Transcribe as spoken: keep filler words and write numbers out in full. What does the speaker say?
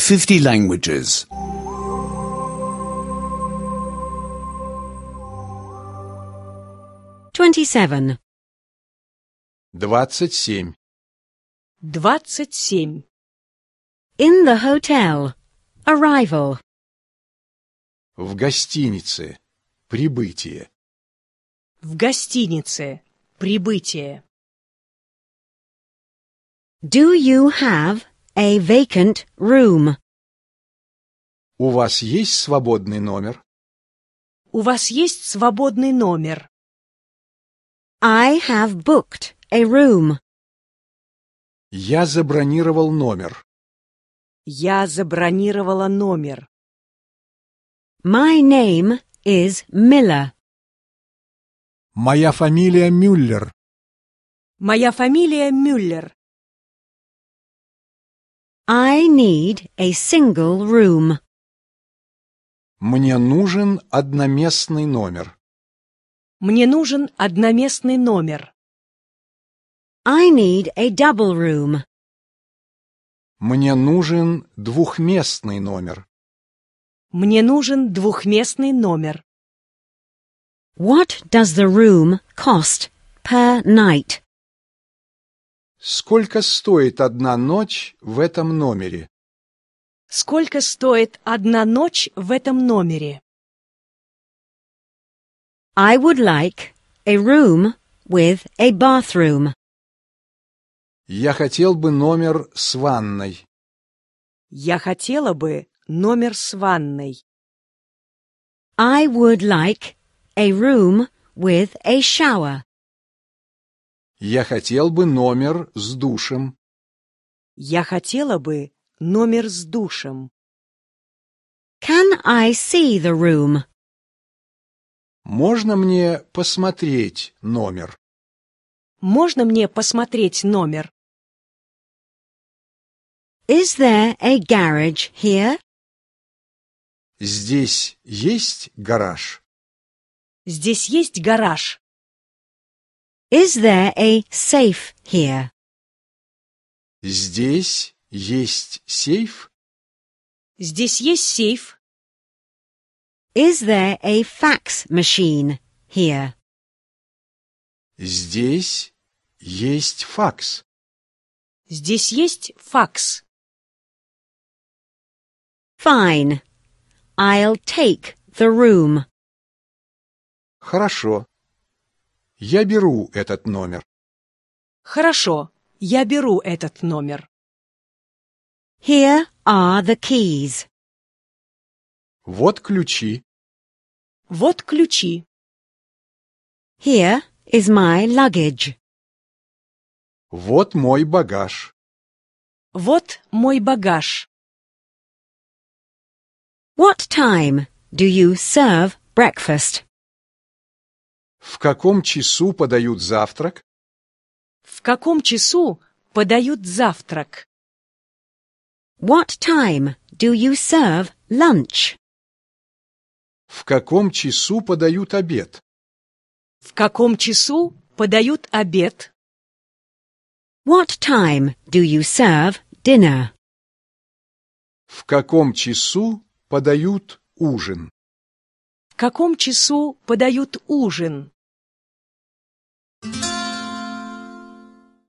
fifty languages. Twenty-seven. Двадцать семь. Двадцать семь. In the hotel. Arrival. В гостинице. Прибытие. В гостинице. Прибытие. Do you have a vacant room? У вас есть свободный номер? У вас есть свободный номер? I have booked a room. Я забронировал номер. Я забронировала номер. My name is Miller. Моя фамилия Мюллер. Моя фамилия Мюллер. I need a single room. Мне нужен одноместный номер. Мне нужен одноместный номер. I need a double room. Мне нужен двухместный номер. Мне нужен двухместный номер. What does the room cost per night? Сколько стоит одна ночь в этом номере? Сколько стоит одна ночь в этом номере? I would like a room with a bathroom. Я хотел бы номер с ванной. Я хотела бы номер с ванной. I would like a room with a shower. Я хотел бы номер с душем. Я хотела бы номер с душем. Can I see the room? Можно мне посмотреть номер? Можно мне посмотреть номер? Is there a garage here? Здесь есть гараж? Здесь есть гараж. Is there a safe here? Здесь есть сейф? Здесь есть сейф. Is there a fax machine here? Здесь есть факс. Здесь есть факс. Fine. I'll take the room. Хорошо. Я беру этот номер. Хорошо, я беру этот номер. Here are the keys. Вот ключи. Вот ключи. Here is my luggage. Вот мой багаж. Вот мой багаж. What time do you serve breakfast? В каком часу подают завтрак? В каком часу подают завтрак? What time do you serve lunch? В каком часу подают обед? В каком часу подают обед? What time do you serve dinner? В каком часу подают ужин? В каком часу подают ужин?